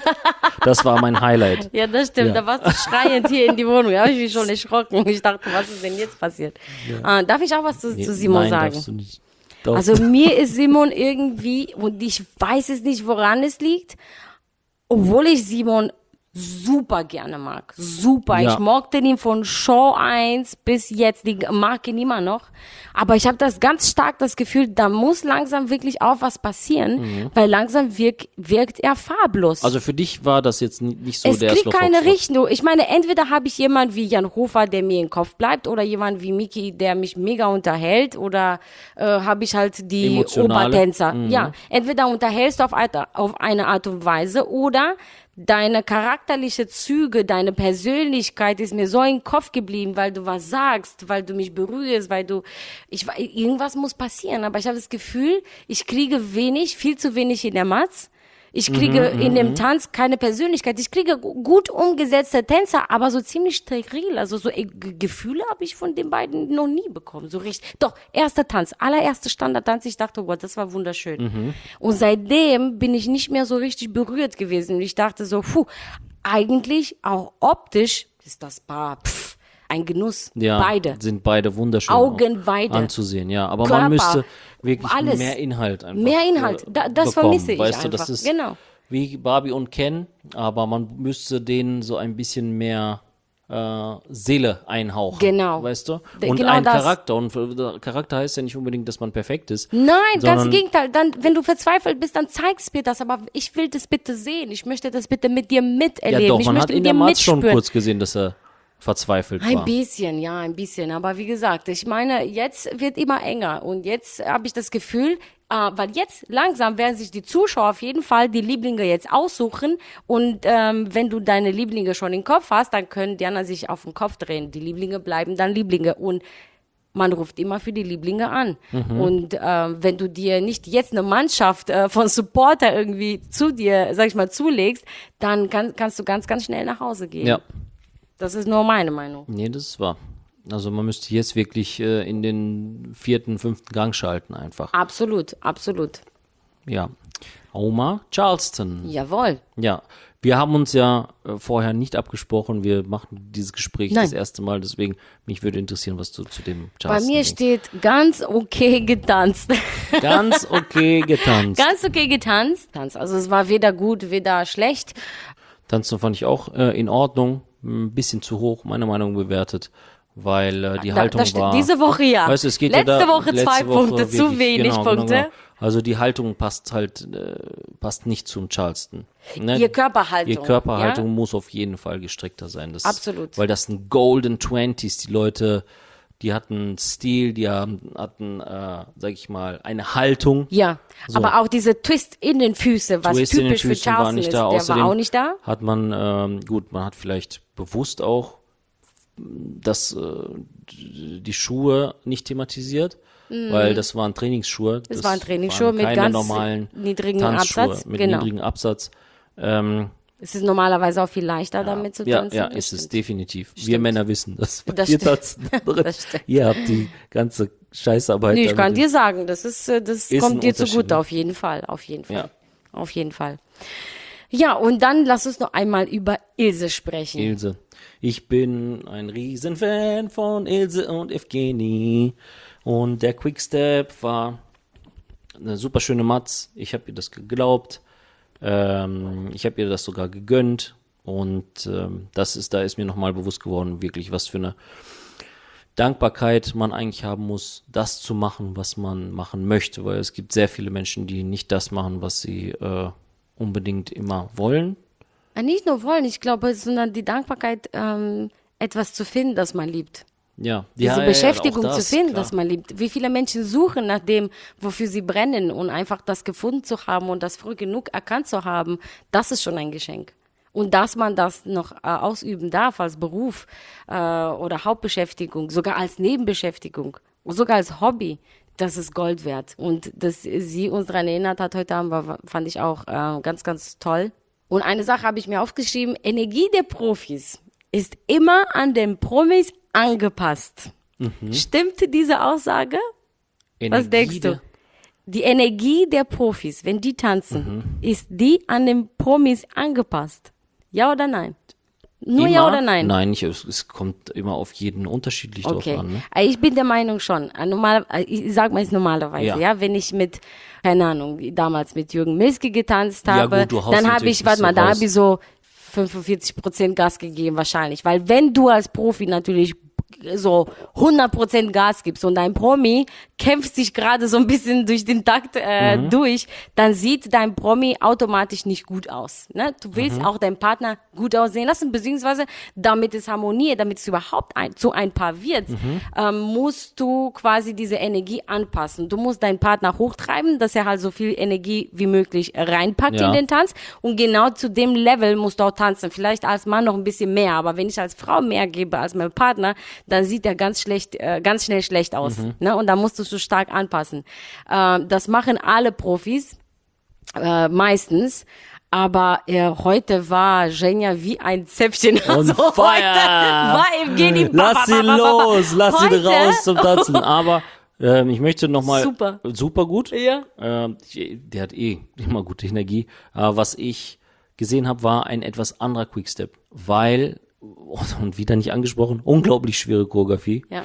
Das war mein Highlight. Ja, das stimmt. Ja. Da warst du schreiend hier in die Wohnung. Da habe ich mich schon erschrocken. Ich dachte, was ist denn jetzt passiert? Ah, darf ich auch was zu, zu Simon Nein, sagen? darfst du nicht. Doch. Also mir ist Simon irgendwie, und ich weiß es nicht, woran es liegt, obwohl ich Simon super gerne mag. Super. Ja. Ich mochte ihn von Show eins bis jetzt. Ich mag ihn immer noch. Aber ich habe das ganz stark das Gefühl, da muss langsam wirklich auch was passieren, Mhm. weil langsam wirk, wirkt er farblos. Also für dich war das jetzt ni- nicht so es der kriegt Slow keine Foxtrot. Richtung. Ich meine, entweder habe ich jemanden wie Jan Hofer, der mir im Kopf bleibt, oder jemanden wie Miki, der mich mega unterhält, oder äh, habe ich halt die Emotionale. Obertänzer. Ja, entweder unterhältst du auf eine, auf eine Art und Weise, oder deine charakterliche Züge, deine Persönlichkeit ist mir so im Kopf geblieben, weil du was sagst, weil du mich berührst, weil du, ich, irgendwas muss passieren, aber ich habe das Gefühl, ich kriege wenig, viel zu wenig in der Matz. Ich kriege Mhm, in dem Tanz keine Persönlichkeit. Ich kriege gu- gut umgesetzte Tänzer, aber so ziemlich steril. Also so äh, G- Gefühle habe ich von den beiden noch nie bekommen. So richtig. Doch, erster Tanz, allererster Standardtanz. Ich dachte, oh Gott, das war wunderschön. Mhm. Und seitdem bin ich nicht mehr so richtig berührt gewesen. Und ich dachte so, puh, eigentlich auch optisch ist das Paar pff, ein Genuss. Ja, Beide. sind beide wunderschön Augenweide. auch anzusehen, ja. Aber Körper, man müsste wirklich alles. mehr Inhalt einfach Mehr Inhalt. äh, Da- das bekommen. vermisse ich Weißt du, das einfach. ist Genau. wie Barbie und Ken, aber man müsste denen so ein bisschen mehr äh, Seele einhauchen. Genau. Weißt du? De- Und genau ein das. Charakter. Und äh, Charakter heißt ja nicht unbedingt, dass man perfekt ist. Nein, ganz sondern- im Gegenteil. Dann, wenn du verzweifelt bist, dann zeig's mir das. Aber ich will das bitte sehen. Ich möchte das bitte mit dir miterleben. Ja, doch, ich man möchte hat in mit der dir Matz schon mitspüren. kurz gesehen, dass er verzweifelt Ein war. bisschen, ja, ein bisschen. Aber wie gesagt, ich meine, jetzt wird immer enger. Und jetzt habe ich das Gefühl, äh, weil jetzt langsam werden sich die Zuschauer auf jeden Fall die Lieblinge jetzt aussuchen. Und ähm, wenn du deine Lieblinge schon im Kopf hast, dann können die anderen sich auf den Kopf drehen. Die Lieblinge bleiben dann Lieblinge. Und man ruft immer für die Lieblinge an. Mhm. Und ähm, wenn du dir nicht jetzt eine Mannschaft äh, von Supporter irgendwie zu dir, sag ich mal, zulegst, dann kann, kannst du ganz, ganz schnell nach Hause gehen. Ja. Das ist nur meine Meinung. Nee, das ist wahr. Also man müsste jetzt wirklich äh, in den vierten, fünften Gang schalten einfach. Absolut, absolut. Ja. Omar Charleston. Jawohl. Ja. Wir haben uns ja äh, vorher nicht abgesprochen. Wir machen dieses Gespräch Nein. das erste Mal. Deswegen, mich würde interessieren, was du zu dem Bei Charleston mir denkst. steht ganz okay getanzt. Ganz okay getanzt. Ganz okay getanzt. Also es war weder gut, weder schlecht. Tanzen fand ich auch äh, in Ordnung. Ein bisschen zu hoch, meiner Meinung nach, bewertet. Weil äh, die Da- Haltung da steht- war. diese Woche ja. Weißt du, es geht Letzte ja da, Woche zwei letzte Woche Punkte, zu wirklich- wenig genau, genau, Punkte. Genau. Also die Haltung passt halt, äh, passt nicht zum Charleston. Ne? Ihr Körperhaltung, Ihr Körperhaltung ja? muss auf jeden Fall gestreckter sein. Das, Absolut. Weil das sind Golden Twenties. Die Leute, die hatten Stil, die haben, hatten, äh, sag ich mal, eine Haltung. Ja, So. aber auch diese Twist in den Füßen, was Twist in den typisch für Füßen war Charleston nicht ist, da. der Außerdem war auch nicht da. Hat man, ähm, gut, man hat vielleicht bewusst auch das, äh, die Schuhe nicht thematisiert, weil das waren Trainingsschuhe. Das, Mhm. waren Trainingsschuhe waren mit keine ganz normalen niedrigen Tanzschuhe Absatz, mit genau. niedrigem Absatz. Ähm, Es ist normalerweise auch viel leichter, damit zu ja, tanzen. ja, das ist es stimmt. definitiv. Wir Männer wissen das. Das wir stimmt. tanzen drin. Das stimmt. Ihr habt die ganze Scheißarbeit. Nee, ich kann damit. dir sagen, das ist, äh, das Ist kommt ein dir Unterschied, zugute, ne? auf jeden Fall, auf jeden Fall, Ja. auf jeden Fall. Ja, und dann lass uns noch einmal über Ilse sprechen. Ilse. Ich bin ein Riesenfan von Ilse und Evgeny. Und der Quickstep war eine super schöne Matz. Ich habe ihr das geglaubt. Ähm, ich habe ihr das sogar gegönnt. Und ähm, das ist, da ist mir nochmal bewusst geworden, wirklich, was für eine Dankbarkeit man eigentlich haben muss, das zu machen, was man machen möchte. Weil es gibt sehr viele Menschen, die nicht das machen, was sie äh, unbedingt immer wollen. Äh, Nicht nur wollen, ich glaube, sondern die Dankbarkeit, ähm, etwas zu finden, das man liebt. Ja. Diese ja, ja, Beschäftigung ja, auch das, zu finden, klar. dass man liebt. Wie viele Menschen suchen nach dem, wofür sie brennen und einfach das gefunden zu haben und das früh genug erkannt zu haben, das ist schon ein Geschenk. Und dass man das noch äh, ausüben darf als Beruf äh, oder Hauptbeschäftigung, sogar als Nebenbeschäftigung, sogar als Hobby, das ist Gold wert. Und dass sie uns daran erinnert hat heute Abend, war, fand ich auch äh, ganz, ganz toll. Und eine Sache habe ich mir aufgeschrieben, Energie der Profis ist immer an den Promis angepasst. Mhm. Stimmt diese Aussage? Energie Was denkst du? der- Die Energie der Profis, wenn die tanzen, mhm. ist die an den Promis angepasst? Ja oder nein? Nur immer? ja oder nein? Nein, nicht, es, es kommt immer auf jeden unterschiedlich Okay. drauf an. Ne? Also ich bin der Meinung schon. Äh, Normal, äh, ich sag mal es normalerweise, ja. Ja. Wenn ich mit, keine Ahnung, wie damals mit Jürgen Milski getanzt Ja, habe, gut, du haust dann habe natürlich ich, warte nicht mal, so da raus. habe ich so fünfundvierzig Prozent Gas gegeben wahrscheinlich. Weil wenn du als Profi natürlich so hundert Prozent Gas gibst und dein Promi kämpft sich gerade so ein bisschen durch den Takt äh, Mhm. durch, dann sieht dein Promi automatisch nicht gut aus. Ne? Du willst Mhm. auch deinen Partner gut aussehen lassen, beziehungsweise damit es harmoniert, damit es überhaupt ein, zu ein Paar wird, Mhm. ähm, musst du quasi diese Energie anpassen. Du musst deinen Partner hochtreiben, dass er halt so viel Energie wie möglich reinpackt Ja. in den Tanz und genau zu dem Level musst du auch tanzen. Vielleicht als Mann noch ein bisschen mehr, aber wenn ich als Frau mehr gebe als mein Partner, dann sieht er ganz schlecht, äh, ganz schnell schlecht aus. Mhm. Ne? Und da musst du so stark anpassen. Äh, das machen alle Profis, äh, meistens. Aber äh, heute war Zhenya wie ein Zäpfchen. On Also fire! heute war Evgeny. Lass sie los, lass sie Heute? raus zum Tanzen. Aber ähm, ich möchte nochmal. Super. Super gut. Ja. Ähm, der hat eh immer gute Energie. Aber was ich gesehen habe, war ein etwas anderer Quickstep. Weil, und wieder nicht angesprochen, unglaublich schwere Choreografie. Ja.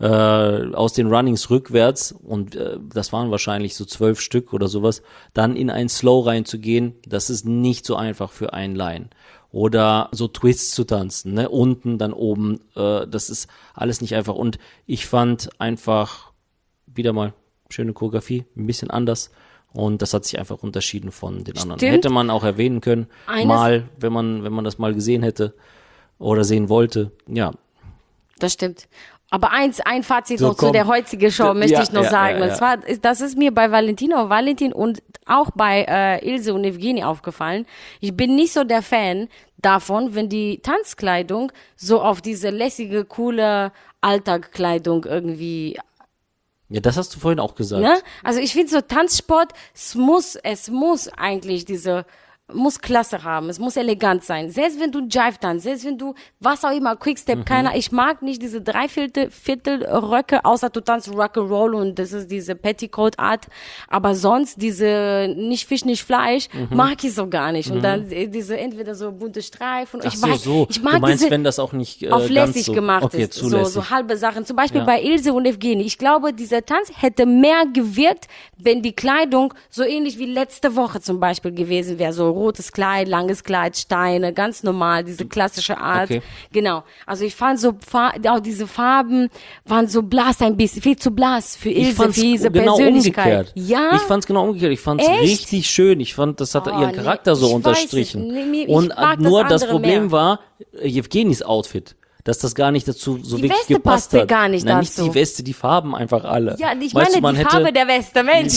Äh, aus den Runnings rückwärts, und äh, das waren wahrscheinlich so zwölf Stück oder sowas, dann in ein Slow reinzugehen, das ist nicht so einfach für einen Line. Oder so Twists zu tanzen, ne, unten, dann oben, äh, das ist alles nicht einfach. Und ich fand einfach, wieder mal, schöne Choreografie, ein bisschen anders. Und das hat sich einfach unterschieden von den anderen. Stimmt. Hätte man auch erwähnen können, Eines- mal, wenn man, wenn man das mal gesehen hätte oder sehen wollte. Ja, Das stimmt. Aber eins, ein Fazit So, noch zu komm. der heutigen Show Ja, möchte ich noch ja, sagen. ja, ja. Und zwar, ist- das ist mir bei Valentino, Valentin und auch bei äh, Ilse und Evgeny aufgefallen. Ich bin nicht so der Fan davon, wenn die Tanzkleidung so auf diese lässige, coole Alltagskleidung irgendwie. ja, das hast du vorhin auch gesagt. Ne? Also ich finde so Tanzsport, es muss, es muss eigentlich diese, muss Klasse haben, es muss elegant sein. Selbst wenn du Jive tanzt, selbst wenn du, was auch immer, Quickstep, Mhm. keiner, ich mag nicht diese Dreiviertel, Viertel Röcke, außer du tanzt Rock'n'Roll und das ist diese Petticoat-Art, aber sonst diese, nicht Fisch, nicht Fleisch, Mhm. mag ich so gar nicht. Und dann äh, diese, entweder so bunte Streifen, Ach ich so, mag, so. ich mag du meinst, diese, wenn das auch nicht äh, auf ganz lässig so, gemacht okay, ist, zu so, lässig. so halbe Sachen. Zum Beispiel Ja. bei Ilse und Evgeny. Ich glaube, dieser Tanz hätte mehr gewirkt, wenn die Kleidung so ähnlich wie letzte Woche zum Beispiel gewesen wäre. So rotes Kleid, langes Kleid, Steine, ganz normal, diese klassische Art. Okay. Genau. Also ich fand so, Fa- auch diese Farben waren so blass ein bisschen, viel zu blass für Ich Ilse, fand's für diese genau Persönlichkeit. umgekehrt. Ja. Ich fand's genau umgekehrt. Ich fand's Echt? richtig schön. Ich fand, das hat Oh, ihren nee, Charakter so ich weiß unterstrichen. nicht. Nee, nee, ich Und mag das nur das, andere Problem mehr. war, äh, Jewgenis Outfit, dass das gar nicht dazu so Die wirklich Weste gepasst passte hat. gar nicht Nein, dazu. nicht die Weste, die Farben einfach alle. Ja, ich Weißt meine du, man die hätte, Farbe der Weste, Mensch.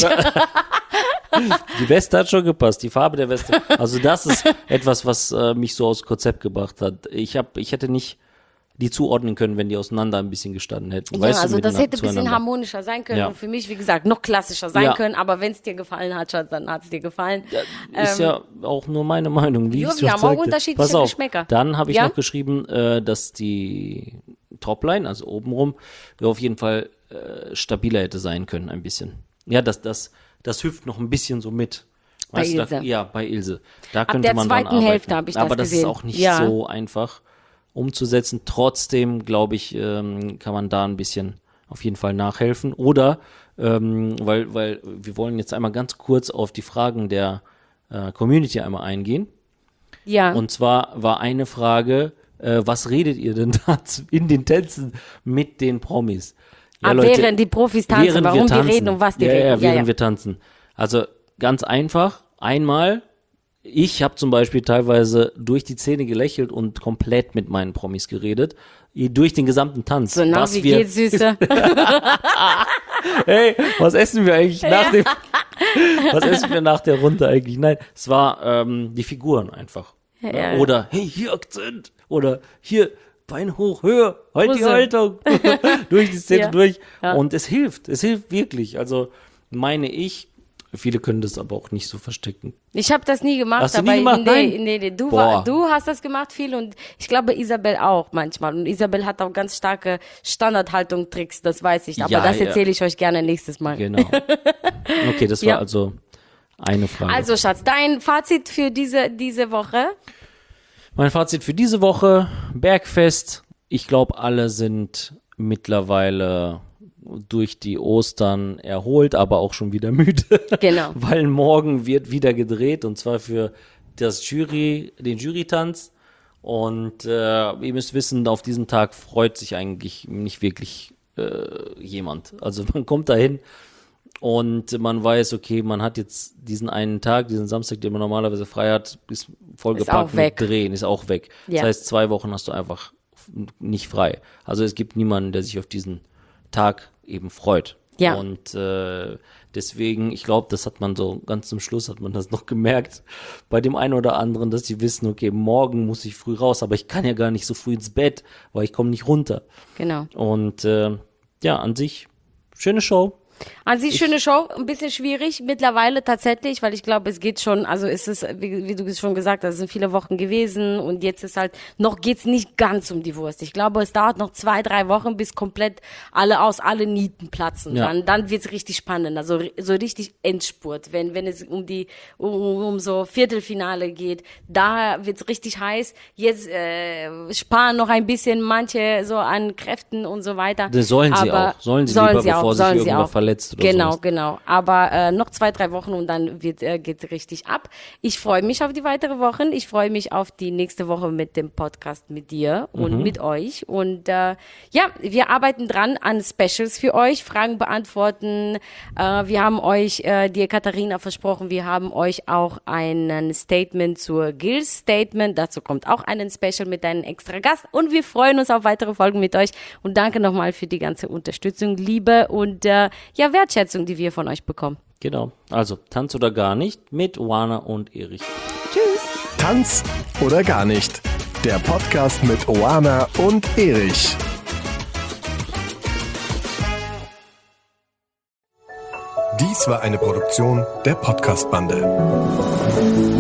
Die Weste hat schon gepasst, die Farbe der Weste. Also das ist etwas, was äh, mich so aus Konzept gebracht hat. Ich hab, ich hätte nicht die zuordnen können, wenn die auseinander ein bisschen gestanden hätten. Ja, weißt du, also das miteinander- hätte ein bisschen zueinander. harmonischer sein können Ja. und für mich, wie gesagt, noch klassischer sein Ja. können, aber wenn es dir gefallen hat, Schatz, dann hat es dir gefallen. Ist ja auch nur meine Meinung, wie Jo, ich wir schon haben auch sagte. unterschiedliche Pass auf, Geschmäcker. Dann habe ich Ja? noch geschrieben, äh, dass die Topline, also obenrum, ja, auf jeden Fall äh, stabiler hätte sein können, ein bisschen. Ja, das, das, das hüpft noch ein bisschen so mit. Bei Weißt du, Ilse. Da, ja, bei Ilse. Da könnte der man dran zweiten arbeiten. Hälfte habe ich das Aber das gesehen. ist auch nicht Ja. so einfach umzusetzen. Trotzdem, glaube ich, ähm, kann man da ein bisschen auf jeden Fall nachhelfen. Oder, ähm, weil, weil wir wollen jetzt einmal ganz kurz auf die Fragen der äh, Community einmal eingehen. Ja, Und zwar war eine Frage, äh, was redet ihr denn da in den Tänzen mit den Promis? Ah, während die Profis tanzen, während warum die reden und was die ja, reden. Ja, Ja, während ja. wir tanzen. Also ganz einfach, einmal ich habe zum Beispiel teilweise durch die Zähne gelächelt und komplett mit meinen Promis geredet. Durch den gesamten Tanz. So, na, was wie wir, geht's, Süße? Hey, was essen wir eigentlich nach dem, was essen wir nach der Runde eigentlich? Nein, es war ähm, die Figuren einfach. Ja, Ja, ja. oder, hey, hier Akzent. Oder hier, Bein hoch, höher, halt die Hose. Haltung. Durch die Szene Ja. durch. Ja. Und es hilft, es hilft wirklich. Also meine ich, viele können das aber auch nicht so verstecken. Ich habe das nie gemacht, Hast du nie aber gemacht? nee, Nein. nee, nee, du, Boah. war, du hast das gemacht viel und ich glaube Isabel auch manchmal. Und Isabel hat auch ganz starke Standardhaltung-Tricks, das weiß ich. Aber Ja, das ja. erzähle ich euch gerne nächstes Mal. Genau. Okay, das war Ja. also eine Frage. Also Schatz, dein Fazit für diese, diese Woche? Mein Fazit für diese Woche, Bergfest. Ich glaube, alle sind mittlerweile durch die Ostern erholt, aber auch schon wieder müde. Genau. Weil morgen wird wieder gedreht und zwar für das Jury, den Jurytanz. Und äh, ihr müsst wissen, auf diesen Tag freut sich eigentlich nicht wirklich äh, jemand. Also man kommt dahin und man weiß, okay, man hat jetzt diesen einen Tag, diesen Samstag, den man normalerweise frei hat, ist vollgepackt auch weg. mit Drehen, ist auch weg. Ja. Das heißt, zwei Wochen hast du einfach nicht frei. Also es gibt niemanden, der sich auf diesen Tag eben freut. Ja. Und äh, deswegen, ich glaube, das hat man so ganz zum Schluss, hat man das noch gemerkt, bei dem einen oder anderen, dass die wissen, okay, morgen muss ich früh raus, aber ich kann ja gar nicht so früh ins Bett, weil ich komme nicht runter. Genau. Und äh, ja, an sich, schöne Show. An sich schöne Show, ein bisschen schwierig mittlerweile tatsächlich, weil ich glaube, es geht schon, also es ist, wie, wie du es schon gesagt hast, es sind viele Wochen gewesen und jetzt ist halt, noch geht's nicht ganz um die Wurst. Ich glaube, es dauert noch zwei, drei Wochen, bis komplett alle aus alle Nieten platzen. Ja. Dann, dann wird's richtig spannend, also so richtig Endspurt, wenn, wenn es um die, um, um so Viertelfinale geht, da wird's richtig heiß. Jetzt äh, sparen noch ein bisschen manche so an Kräften und so weiter. Das sollen sie Aber auch. Sollen sie lieber, bevor sich sollen sie irgendwer auch. verletzt oder Genau, sowas. genau. Aber äh, noch zwei, drei Wochen und dann wird äh, geht's richtig ab. Ich freue mich auf die weitere Wochen. Ich freue mich auf die nächste Woche mit dem Podcast mit dir und Mhm. mit euch. Und äh, ja, wir arbeiten dran an Specials für euch, Fragen beantworten. Äh, wir haben euch, äh, dir Katharina versprochen, wir haben euch auch ein Statement zur Gills Statement. Dazu kommt auch ein Special mit einem extra Gast. Und wir freuen uns auf weitere Folgen mit euch. Und danke nochmal für die ganze Unterstützung, Liebe und äh, ja, Wertschätzung, die wir von euch bekommen. Genau. Also, Tanz oder gar nicht mit Oana und Erich. Tschüss. Tanz oder gar nicht. Der Podcast mit Oana und Erich. Dies war eine Produktion der Podcast-Bande.